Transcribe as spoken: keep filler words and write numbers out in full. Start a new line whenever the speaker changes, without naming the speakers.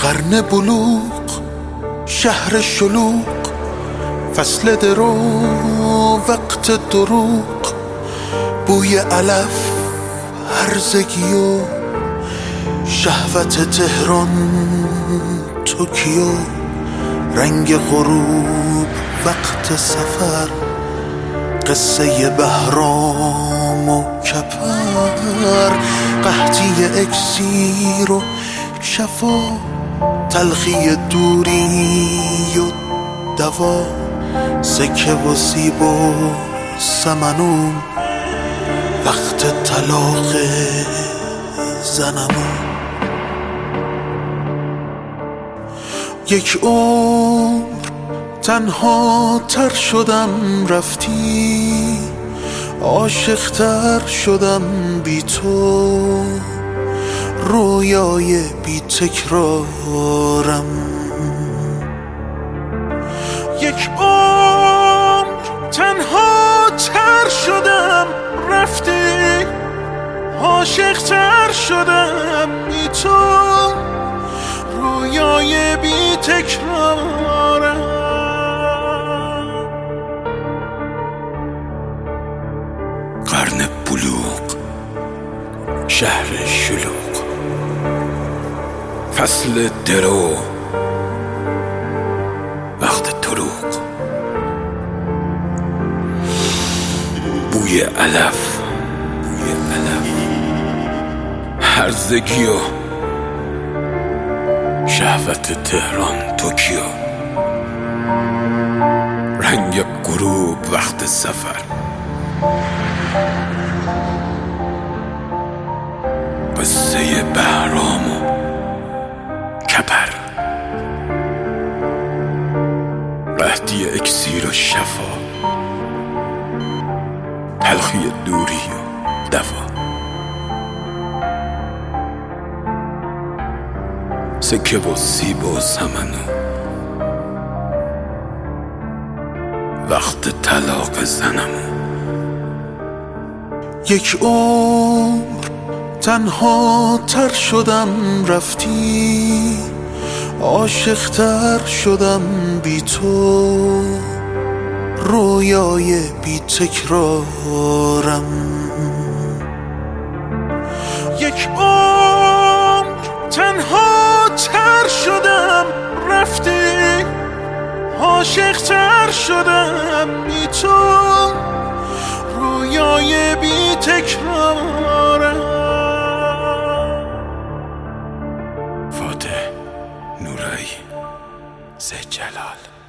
قرن بلوغ، شهر شلوغ، فصل درو، وقت دروغ، بوی علف، هرزگی و شهوت تهران، توکیو، رنگ غروب، وقت سفر، قصه بهرام و کپر، قحطی اکسیر و شفا، تلخی دوری و دوا، سکه و سیب و سمنون، وقت طلاق زنمون. یک عمر تنها تر شدم رفتی، عاشق تر شدم بی تو، رویای بی تکرارم. یک عمر تنها تر شدم رفتی، عاشق تر شدم بی تو، رویای بی تکرارم.
قرن بلوغ، شهر شلوغ، فصل درو، وقت دروغ، بوی علف، بوی علف، هرزگی و شهوت تهران، توکیو، رنگ غروب، وقت سفر، قصه بهرام و کپر، قحطی اکسیر و شفا، تلخی دوری و دوا، سکه و سیب و سمنو، وقت طلاق زنمون.
یک عمر تنها تر شدم رفتی، عاشق تر شدم بی تو، رویای بی تکرارم. یک عمر تنها تر شدم رفتی، عاشق تر شدم بی تو، رویای بی تکرارم.
فاتح نورایی، زجلال.